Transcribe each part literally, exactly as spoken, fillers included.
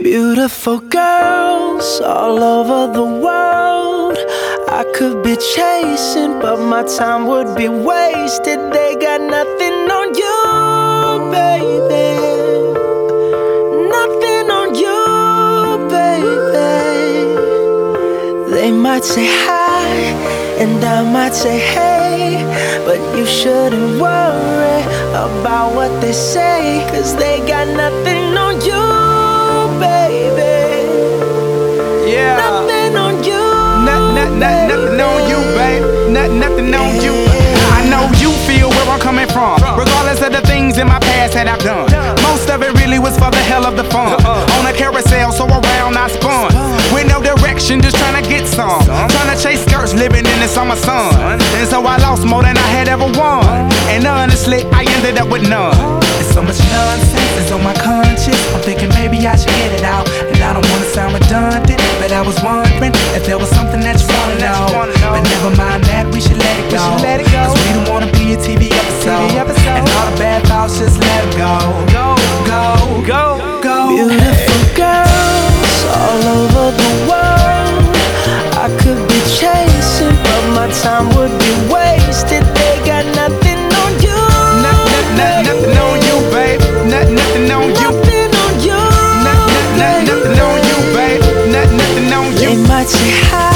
Beautiful girls all over the world I could be chasing, but my time would be wasted. They got nothing on you, baby. Nothing on you, baby. They might say hi, and I might say hey, but you shouldn't worry about what they say, 'cause they got nothing on you, baby. Yeah. Nothing on you. Not, not, not, nothing on you, babe. Not, nothing on you. I know you feel where I'm coming from, regardless of the things in my past that I've done. Most of it really was for the hell of the fun. On a carousel, so around I spun. With no direction, just trying to get some. Trying to chase skirts, living in the summer sun. And so I lost more than I had ever won. And honestly, I ended up with none. There's so much nonsense is on my conscience. I'm thinking maybe I should get it out. And I don't wanna sound redundant, but I was wondering if there was something that you wanna know. But never mind that, we should let it go. Cause we don't wanna be a T V episode. And all the bad thoughts, just let them go. Go, go, go, go. Beautiful girls all over the world I could be chasing, but my time would be wasted. They got nothing on you. Nothing, nothing, nothing on you, babe. Nothing, nothing on you. Nothing on you. Nothing, nothing, nothing on you, babe. Nothing, nothing on you. They might say hi,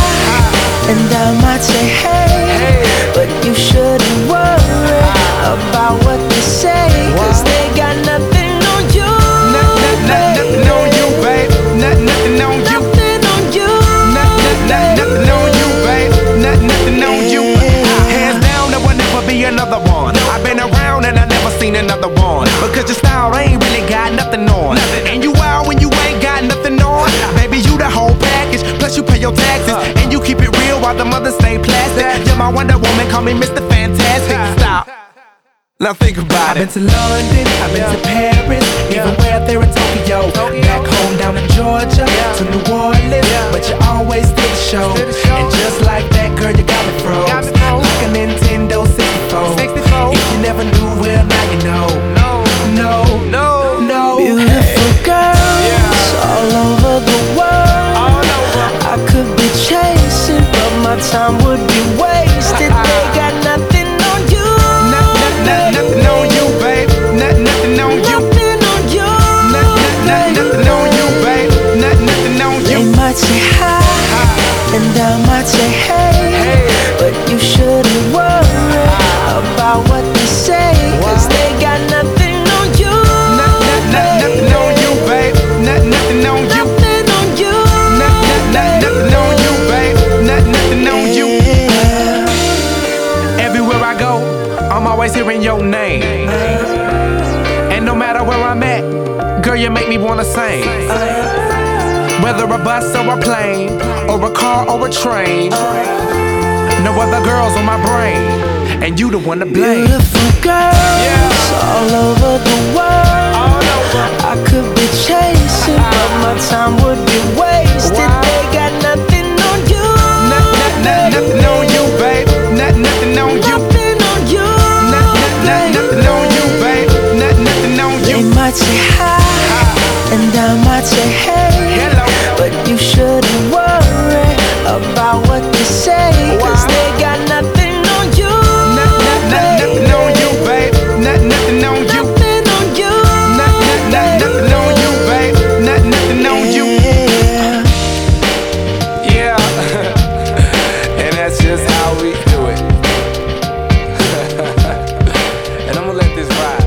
and I might say hey, but you shouldn't worry about what they say, 'cause they got nothing on you. Nothing, nothing on you, babe. Nothing, nothing on you. Nothing on you. Nothing, nothing on you, babe. Nothing, nothing on you. Hands down, there will never be another one. I've been around and I never seen another one. Because your style ain't really got nothing on. And you out when you ain't got nothing on. Baby, you the whole package. Plus you pay your taxes. And you keep it real while the mothers stay plastic. You're my Wonder Woman, call me Mister Fantastic. Stop. Now think about it. I've been to London, I've been to Paris, even where there in Tokyo. Back home down in Georgia, to New Orleans, but you always did the show. And just like that, girl, you got me froze. Like a Nintendo sixty-four. If you never knew, well, now you know. No, no, no, no. Beautiful girls all over the world I could be chasing, but my time would be wasted. They got nothing on you. Nothing on you, babe. Nothing, nothing on you. Nothing on you. Nothing, nothing on you, babe. Nothing, nothing on you. They might say hi, and I might say hey, but you shouldn't worry about what they say, 'cause they got nothing on you. Nothing on you, babe. Nothing, nothing on you. Nothing on you. Nothing on you, babe. Nothing on you. Everywhere I go, I'm always hearing your name. And no matter where I'm at, girl, you make me wanna sing. Whether a bus or a plane, or a car or a train, no other girls on my brain, and you the one to blame. Beautiful girls all over the world I could be chasing, but my time would be wasted. They got nothing on you. Nothing on you, babe. Nothing on you. Nothing on you. Nothing on you, babe. Nothing on you. They might say hi, and I might say hey, but you shouldn't worry about what they say, 'cause they got nothing on you. Nothing on you, babe. Nothing on you. Nothing on you. Nothing on you, babe. Nothing on you. Yeah. And that's just how we do it. And I'm gonna let this ride.